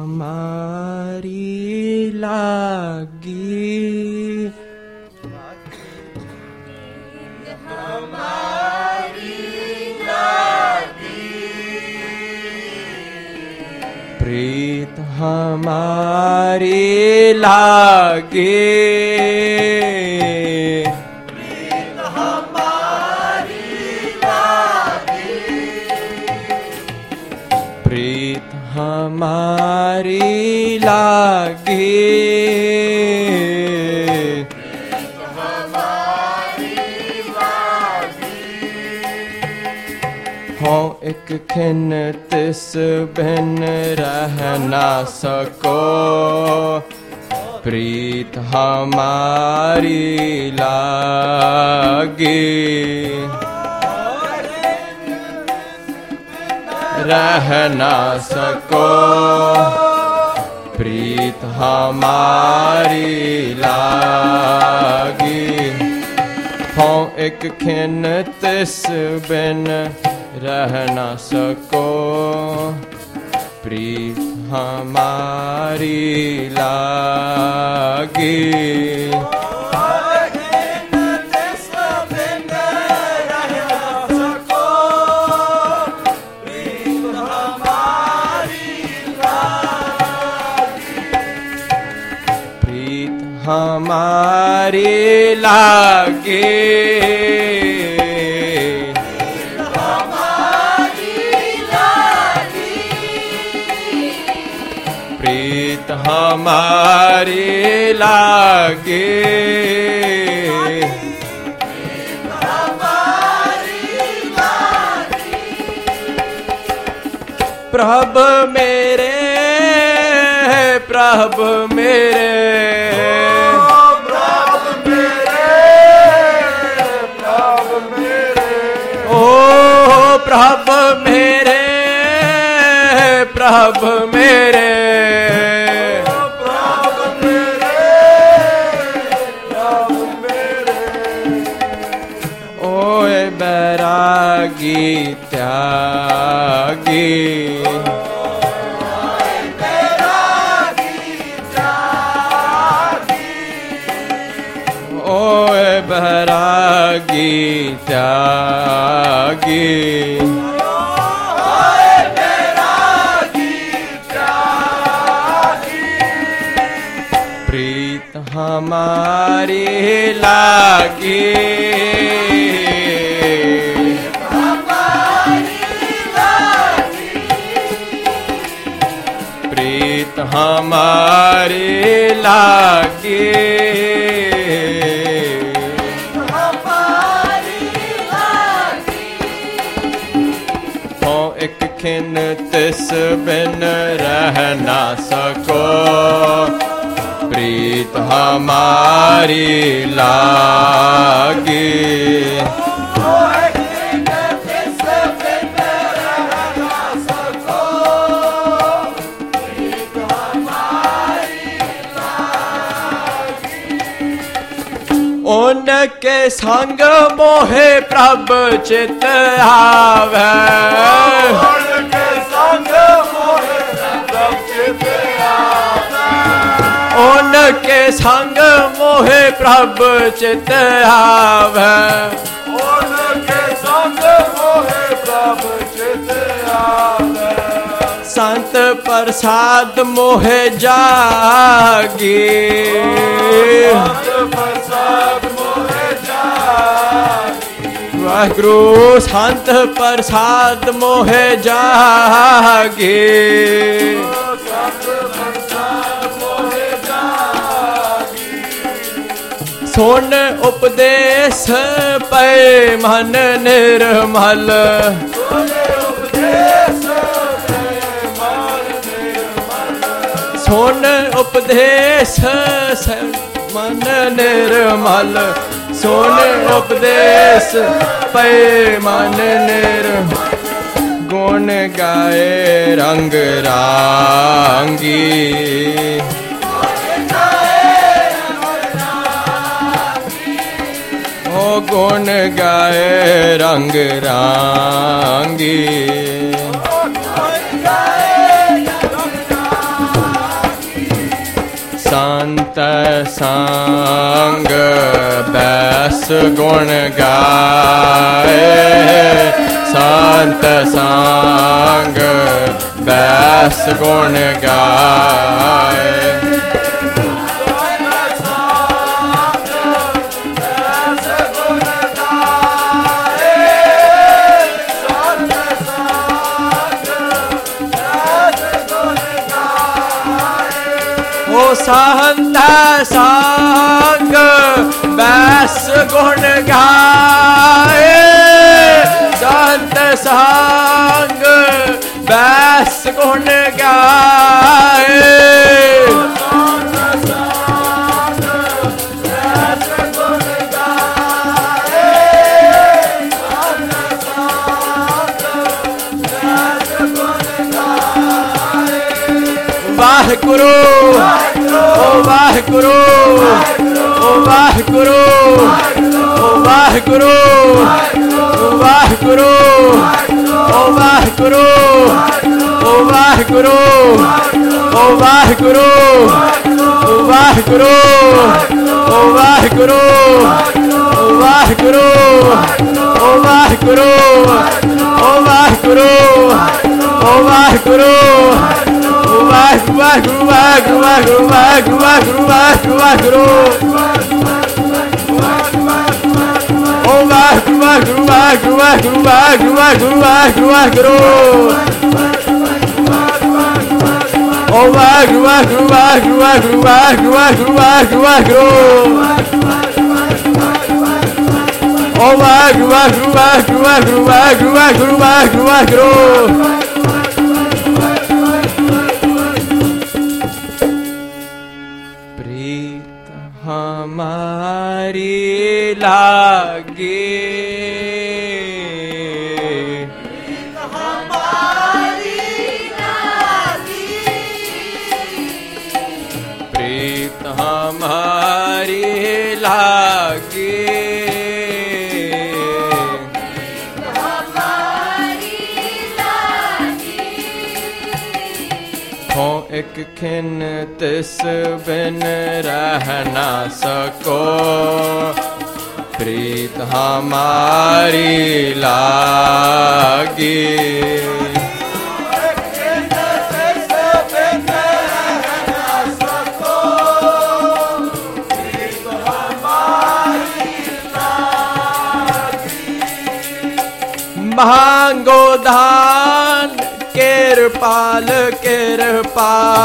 हमारी लागी, प्रीत हमारी लागे, प्रीत हमारी लागे, प्रीत हमारी लागे, हो एक खिन तिस बिन रह ना सको, प्रीत हमारी लागे, रह ना सको, प्रीत हमारी लागे, हो एक खिन तिस बिन रह ना सको, प्रीत हमारी लागे, प्रीत हमारी लागे, हमारी लागे, प्रभु मेरे, प्रभु मेरे, प्रभु मेरे, प्रभु मेरे, ओ प्रभु मेरे, प्रभु मेरे, बैरागी त्यागी, ओए बैरागी त्यागी, प्रीत हमारी लागी, हमारी लागे, हमारी लागे, हो एक खिन तिस बिन रह ना सको, प्रीत हमारी लागे, उनके संग मोहे प्रभ चित आवे, उनके संग मोहे प्रभ चित आवे, उनके संग मोहे प्रभ चित आवे, उनके संग मोहे प्रभ चित आवे, संत प्रसाद मोहे जागी, वाहिगुरु संत प्रसाद मोहे जागे, सुन उपदेश पे मन निर्मल, सुन उपदेश मन निर्मल, सुन उपदेश पे मन निर्मल, गुण गाए रंग रांगी, ओ गुण गाए रंग रांगी, संत संग बैस गुण गाए, संत संग बैस गुण गाए। संत संग बैस गुण गाए, संत संग बैस गुण गाए। वाहिगुरु ओ वाहिगुरु ओ वाहिगुरु ओ वाहिगुरु ओ वाहिगुरु ओ वाहिगुरु ओ वाहिगुरु ओ वाहिगुरु ओ वाहिगुरु ओ वाहिगुरु ओ वाहिगुरु ओ वाहिगुरु ओ वाहिगुरु ओ वाहिगुरु वाहिगुरु वाहिगुरु वाहिगुरु वाहिगुरु वाहिगुरु वाहिगुरु ओ वाहिगुरु वाहिगुरु वाहिगुरु वाहिगुरु वाहिगुरु वाहिगुरु वाहिगुरु ओ वाहिगुरु वाहिगुरु वाहिगुरु वाहिगुरु वाहिगुरु वाहिगुरु वाहिगुरु ओ वाहिगुरु वाहिगुरु वाहिगुरु वाहिगुरु वाहिगुरु वाहिगुरु वाहिगुरु। हमारी लागे प्रीत हमारी लागे, हो एक खिन तिस बिन रह ना सको, प्रीत हमारी लागी। मांगो दान किरपाल किरपा,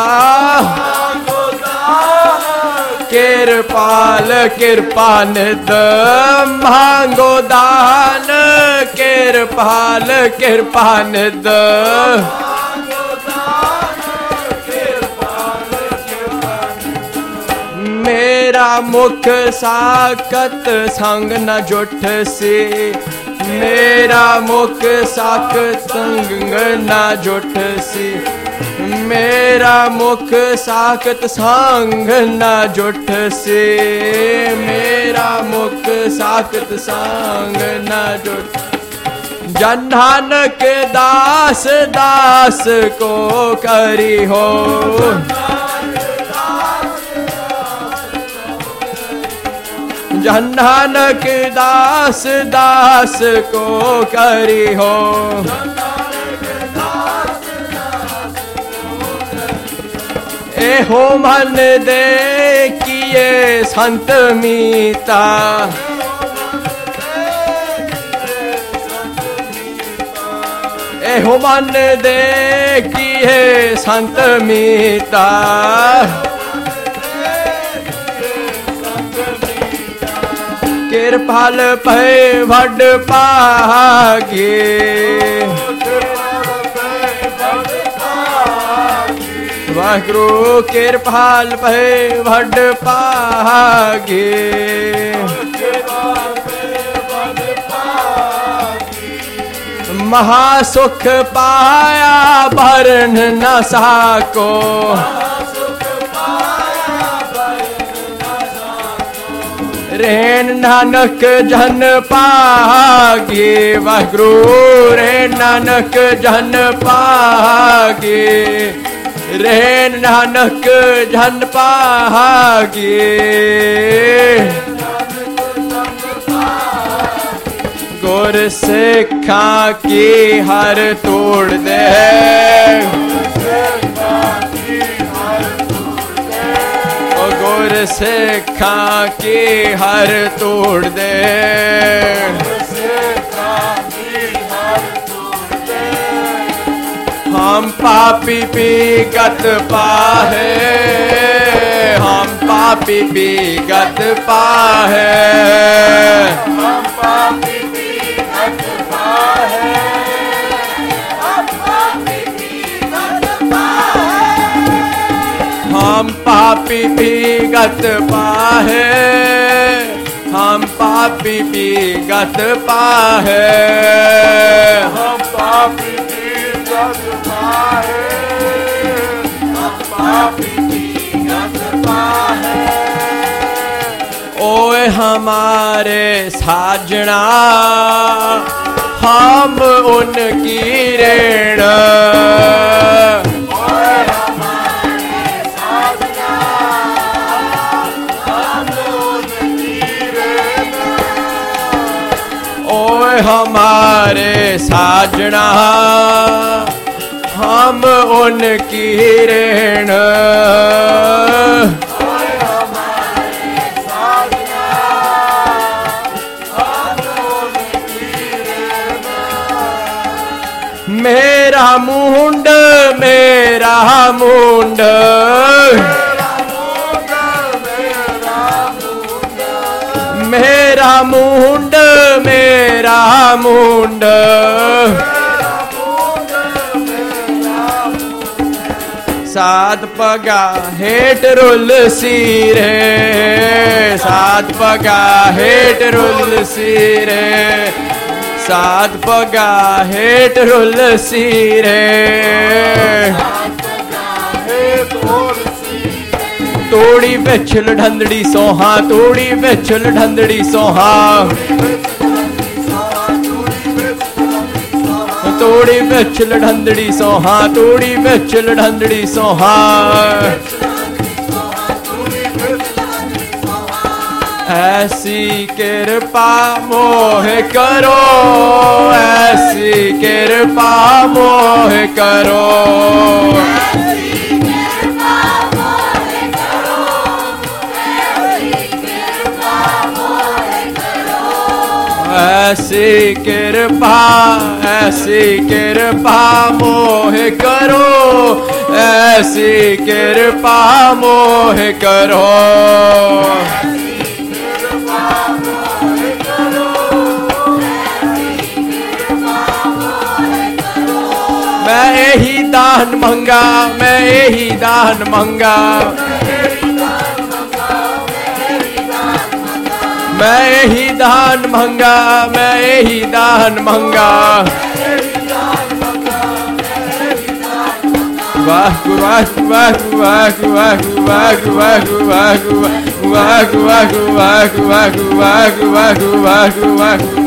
किरपाल कृपा निद मांगो दान, किरपाल कृपा निद। मेरा मुख साकत संग न जुठ से, मेरा मुख साकत संग न जुठ सी, मेरा मुख साकत संग न जुठ से, मेरा मुख साकत संग न जुठ। जन नानक दास दास को करी हो, जन नानक दास दास को करी हो। एहो मन दे किए संत मीता, एहो मन दे किए संत मीता। किरपाल पै वड पागे, वाहिगुरु किरपाल पै वड पागे। महासुख पाया भरन न साको, रेन नानक जन पागे, वाहिगुरु रेन नानक जन पागे। ਰਹਿਣ ਨਾਨਕ ਜਨ ਪਾਗੇ ਗੁਰ ਸਿੱਖਾਂ ਕੀ ਹਰ ਤੋੜ ਦੇ ਗੁਰ ਸਿੱਖਾਂ ਕੀ ਹਰ ਤੋੜ ਦੇ हम पापी पीगत पाहे हम पापी पीगत पाहे हम पापी पीगत पाहे हम पापी पीगत पाहे हम पापी पीगत पाहे हम पापी पीगत पाहे हम पापी पीगत पाहे हम पापी पीगत पाहे ओए हमारे साजना हम उनकी ऋण हमारे साजना हम उनकी ऋण मेरा मुंड मेरा मुंड मेरा मुंड मेरा मुंड सात पगा हेट रुल सीरे सात पगा हेट रुल सीरे सात पगा हेट रुल सीरे तोड़ी विछल ढंदड़ी सोहा तोड़ी विछल ढंदड़ी सोहा तोड़ी विछल ढंदड़ी सोहा तोड़ी विछल ढंदड़ी सोहा ऐसी कृपा मोह करो ऐसी कृपा मोह करो ऐसी कृपा मोह करो ऐसी कृपा मोह करो मैं यही दान मंगा मैं यही दान मंगा मैं यही दान मंगा मैं यही दान मंगा वाह वाह वाह वाह वाह वाह वाह वाह वाह वाह वाह वाह वाह वाह वाह वाह